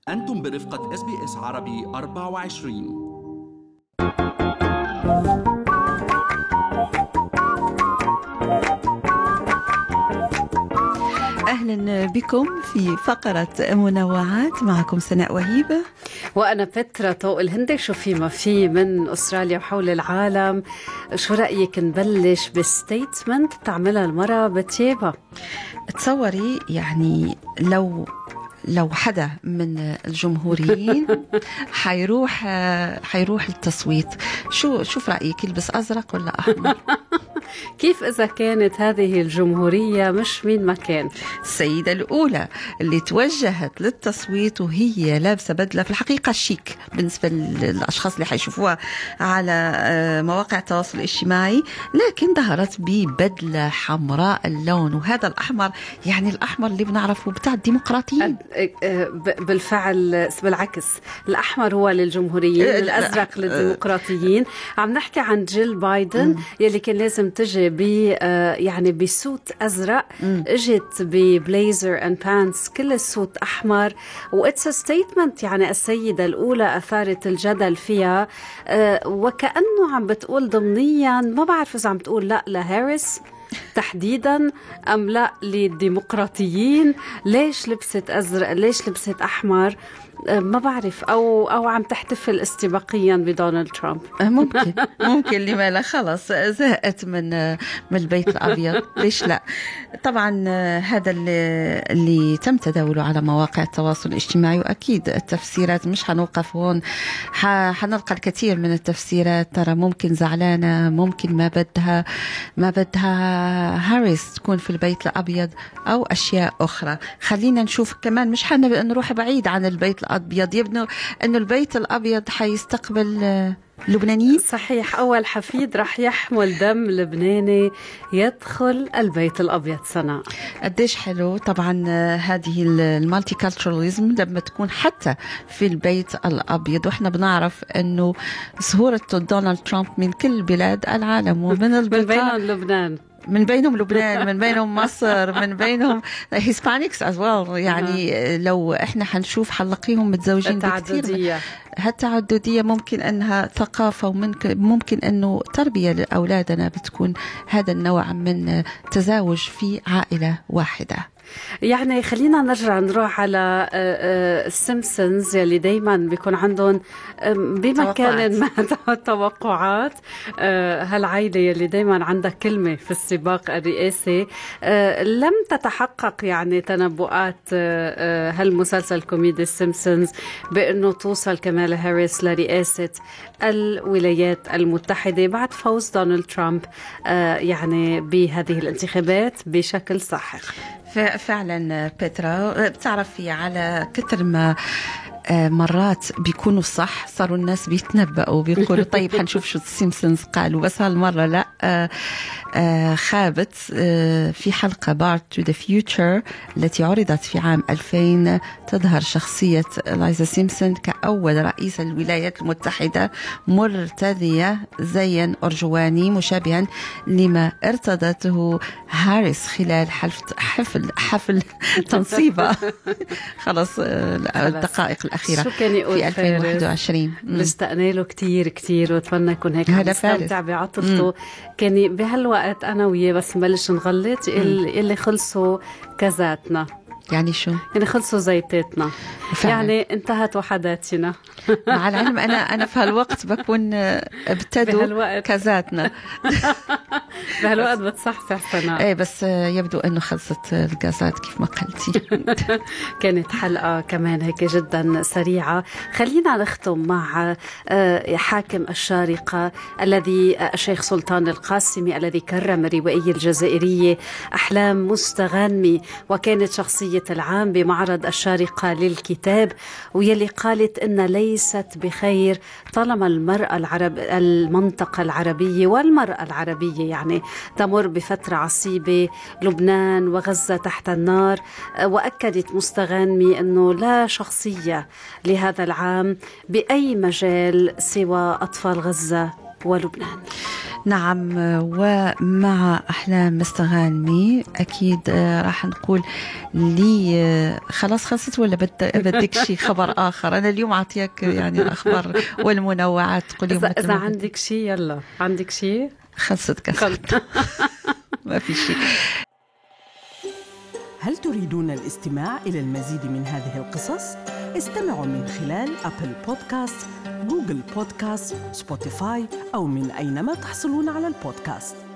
أنتم برفقة SBS عربي 24. أهلا بكم في فقرة منوعات. معكم سناء وهيبة وأنا بترا طوق الهندي. شو في ما في من أستراليا وحول العالم. شو رأيك نبلش بستيتمنت تعملها المرأة بتيابها؟ تصوري يعني لو حدا من الجمهوريين حيروح التصويت، شو رأيك، يلبس أزرق ولا أحمر؟ كيف إذا كانت هذه الجمهورية مش مين ما كان؟ السيدة الأولى اللي توجهت للتصويت وهي لابسة بدلة في الحقيقة شيك بالنسبة للأشخاص اللي حيشوفوها على مواقع التواصل الاجتماعي، لكن ظهرت ببدلة حمراء اللون، وهذا الأحمر يعني الأحمر اللي بنعرفه بتاع الديمقراطيين. بالفعل بالعكس، الأحمر هو للجمهوريين، الأزرق للديمقراطيين. عم نحكي عن جيل بايدن يلي كان لازم تجي يعني بسوت أزرق، اجت ببليزر اند بانتس كل السوت أحمر، واتس ستيتمنت. يعني السيدة الأولى أثارت الجدل فيها، وكأنه عم بتقول ضمنيا، ما بعرف إذا عم تقول لا لهاريس تحديدا أم لا للديمقراطيين. ليش لبست أزرق؟ ليش لبست أحمر؟ ما بعرف، أو عم تحتفل استباقيا بدونالد ترامب. ممكن لما لا، خلص زهقت من البيت الأبيض، ليش لا. طبعا هذا اللي تم تداوله على مواقع التواصل الاجتماعي، وأكيد التفسيرات مش هنوقف هون، حنلقى الكثير من التفسيرات. ترى ممكن زعلانة، ممكن ما بدها هاريس تكون في البيت الأبيض، أو أشياء أخرى. خلينا نشوف كمان، مش نروح بعيد عن البيت الأبيض. يبنوا أنه البيت الأبيض حيستقبل لبنانيين. صحيح، أول حفيد رح يحمل دم لبناني يدخل البيت الأبيض. سنة قديش حلو. طبعا هذه المالتي كالتشراليزم لما تكون حتى في البيت الأبيض، وإحنا بنعرف أنه ظهور دونالد ترامب من كل بلاد العالم ومن البلدان، من بينهم لبنان، من بينهم مصر، من بينهم هيسبانيكس as well. يعني لو احنا حنشوف حنلاقيهم متزوجين بكثير. هالتعددية ممكن أنها ثقافة، وممكن أنه تربية لأولادنا بتكون هذا النوع من تزاوج في عائلة واحدة. يعني خلينا نروح على السيمبسونز يلي دايما بيكون عندهم بمكان ما توقعات. هالعائلة يلي دايما عندها كلمة في السباق الرئاسي. لم تتحقق يعني تنبؤات هالمسلسل كوميدي السيمبسونز بأنه توصل كمالا هاريس لرئاسة الولايات المتحدة بعد فوز دونالد ترامب يعني بهذه الانتخابات بشكل ساحق. فعلا بيترا، بتعرفي على كثر ما مرات بيكونوا صح، صاروا الناس بيتنبأوا بيقولوا طيب حنشوف شو السيمبسونز قالوا، بس هالمرة لا. خابت في حلقة Back to the Future التي عرضت في عام 2000 تظهر شخصية لايزا سيمبسون كأول رئيس الولايات المتحدة مرتدية زيا أرجواني مشابها لما ارتدته هاريس خلال حفل تنصيبها خلص الدقائق الأخيرة في 2021. اشتقنا له كتير واتمنى يكون هيك مستمتع بعاطفته. كان بهالوقت أنا وياه بس نبلش نغلط اللي خلصوا كذاتنا. يعني شو؟ يعني خلصوا زيتاتنا فعلا. يعني انتهت وحداتنا. مع العلم أنا في هالوقت بكون ابتدوا كذاتنا. بهالوقت بتصحصح سنة. ايه بس يبدو انه خلصت الغازات كيف ما قلتي. كانت حلقة كمان هيك جدا سريعة. خلينا نختم مع حاكم الشارقة الشيخ سلطان القاسمي الذي كرم الروائية الجزائرية أحلام مستغانمي، وكانت شخصية العام بمعرض الشارقة للكتاب، ويلي قالت إن ليست بخير طالما المنطقة العربية والمرأة العربية يعني تمر بفترة عصيبة. لبنان وغزة تحت النار. وأكدت مستغانمي أنه لا شخصية لهذا العام بأي مجال سوى أطفال غزة ولبنان. نعم، ومع أحلام مستغانمي أكيد راح نقول لي خلاص خلصت ولا بدك شيء خبر آخر؟ أنا اليوم أعطيك يعني الأخبار والمنوعات. قولي إذا عندك شيء يلا. عندك شيء؟ خلصت كسرت. ما في شيء. هل تريدون الاستماع إلى المزيد من هذه القصص؟ استمعوا من خلال أبل بودكاست، جوجل بودكاست، سبوتيفاي أو من أينما تحصلون على البودكاست.